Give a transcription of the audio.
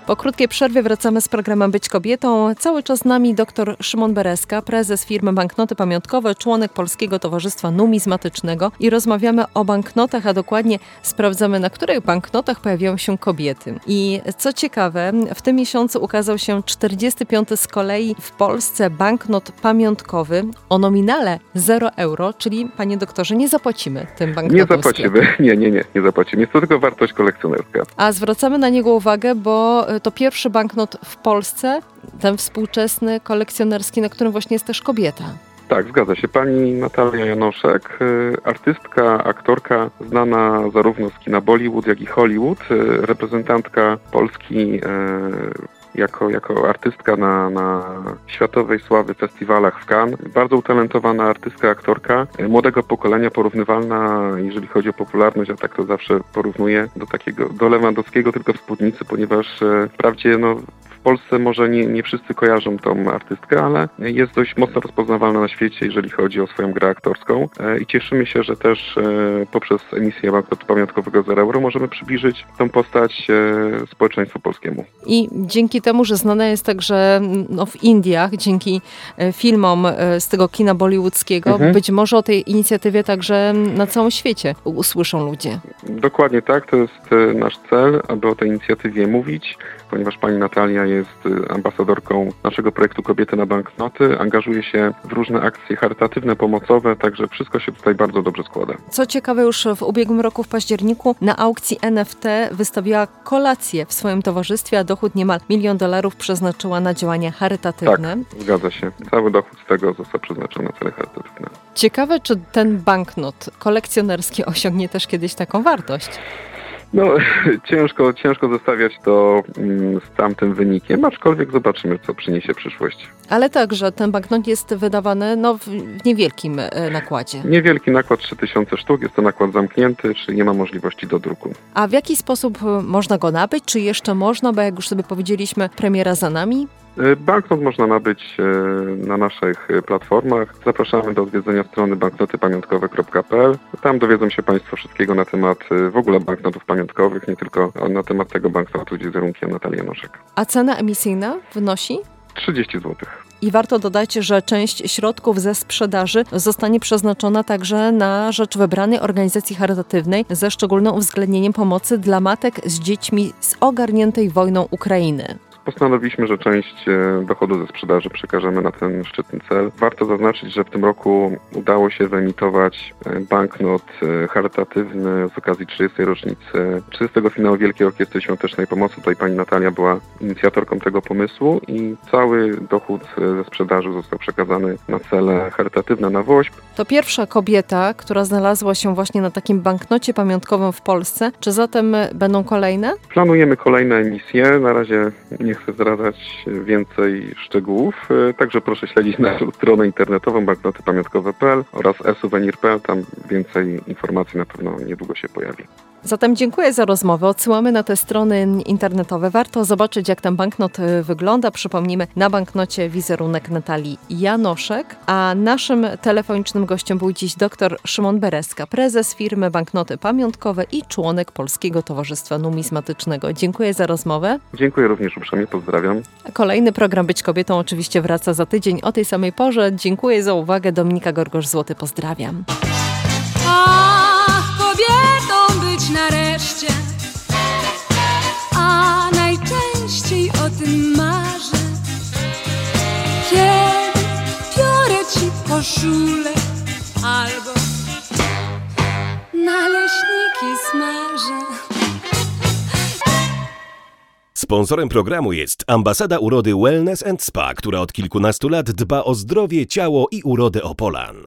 Po krótkiej przerwie wracamy z programem Być Kobietą. Cały czas z nami dr Szymon Bereska, prezes firmy Banknoty Pamiątkowe, członek Polskiego Towarzystwa Numizmatycznego i rozmawiamy o banknotach, a dokładnie sprawdzamy, na których banknotach pojawiają się kobiety. I co ciekawe, w tym miesiącu ukazał się 45. z kolei w Polsce banknot pamiątkowy o nominale 0 euro, czyli panie doktorze, nie zapłacimy tym banknotom. Nie zapłacimy, nie zapłacimy. Jest to tylko wartość kolekcjonerska. A zwracamy na niego uwagę, bo to pierwszy banknot w Polsce, ten współczesny, kolekcjonerski, na którym właśnie jest też kobieta. Tak, zgadza się. Pani Natalia Janoszek, artystka, aktorka, znana zarówno z kina Bollywood, jak i Hollywood, reprezentantka Polski jako artystka na światowej sławy festiwalach w Cannes. Bardzo utalentowana artystka, aktorka, młodego pokolenia, porównywalna, jeżeli chodzi o popularność, ja tak to zawsze porównuję do Lewandowskiego, tylko w spódnicy, ponieważ wprawdzie w Polsce może nie wszyscy kojarzą tą artystkę, ale jest dość mocno rozpoznawalna na świecie, jeżeli chodzi o swoją grę aktorską. I cieszymy się, że też poprzez emisję banknotu pamiątkowego 0 euro możemy przybliżyć tą postać społeczeństwu polskiemu. I dzięki temu, że znana jest także w Indiach, dzięki filmom z tego kina bollywoodzkiego, być może o tej inicjatywie także na całym świecie usłyszą ludzie. Dokładnie tak, to jest nasz cel, aby o tej inicjatywie mówić, ponieważ pani Natalia jest ambasadorką naszego projektu Kobiety na banknoty, angażuje się w różne akcje charytatywne, pomocowe, także wszystko się tutaj bardzo dobrze składa. Co ciekawe, już w ubiegłym roku w październiku na aukcji NFT wystawiła kolację w swoim towarzystwie, a dochód niemal $1 milion przeznaczyła na działania charytatywne. Tak, zgadza się. Cały dochód z tego został przeznaczony na cele charytatywne. Ciekawe, czy ten banknot kolekcjonerski osiągnie też kiedyś taką wartość? Ciężko zestawiać to z tamtym wynikiem, aczkolwiek zobaczymy, co przyniesie przyszłość. Ale także ten banknot jest wydawany w niewielkim nakładzie. Niewielki nakład, 3000 sztuk, jest to nakład zamknięty, czyli nie ma możliwości do druku. A w jaki sposób można go nabyć? Czy jeszcze można, bo jak już sobie powiedzieliśmy, premiera za nami? Banknot można nabyć na naszych platformach. Zapraszamy do odwiedzenia strony banknotypamiątkowe.pl. Tam dowiedzą się Państwo wszystkiego na temat w ogóle banknotów pamiątkowych, nie tylko na temat tego banknotu z wizerunkiem Natalii Janoszek. A cena emisyjna wynosi? 30 zł. I warto dodać, że część środków ze sprzedaży zostanie przeznaczona także na rzecz wybranej organizacji charytatywnej ze szczególnym uwzględnieniem pomocy dla matek z dziećmi z ogarniętej wojną Ukrainy. Postanowiliśmy, że część dochodu ze sprzedaży przekażemy na ten szczytny cel. Warto zaznaczyć, że w tym roku udało się wyemitować banknot charytatywny z okazji 30. rocznicy 30. finału Wielkiej Orkiestry Świątecznej Pomocy. Tutaj pani Natalia była inicjatorką tego pomysłu i cały dochód ze sprzedaży został przekazany na cele charytatywne, na WOŚP. To pierwsza kobieta, która znalazła się właśnie na takim banknocie pamiątkowym w Polsce. Czy zatem będą kolejne? Planujemy kolejne emisje. Na razie nie chcę zdradzać więcej szczegółów, także proszę śledzić naszą stronę internetową banknotypamiątkowe.pl oraz e-souvenir.pl, tam więcej informacji na pewno niedługo się pojawi. Zatem dziękuję za rozmowę. Odsyłamy na te strony internetowe. Warto zobaczyć, jak ten banknot wygląda. Przypomnijmy, na banknocie wizerunek Natalii Janoszek, a naszym telefonicznym gościem był dziś dr Szymon Bereska, prezes firmy Banknoty Pamiątkowe i członek Polskiego Towarzystwa Numizmatycznego. Dziękuję za rozmowę. Dziękuję również uprzejmie, pozdrawiam. Kolejny program Być Kobietą oczywiście wraca za tydzień o tej samej porze. Dziękuję za uwagę. Dominika Gorgosz-Złoty, pozdrawiam. Kobietą być nareszcie, a najczęściej o tym marzę, kiedy biorę ci koszulę albo naleśniki smażę. Sponsorem programu jest Ambasada Urody Wellness & Spa, która od kilkunastu lat dba o zdrowie, ciało i urodę Opolan.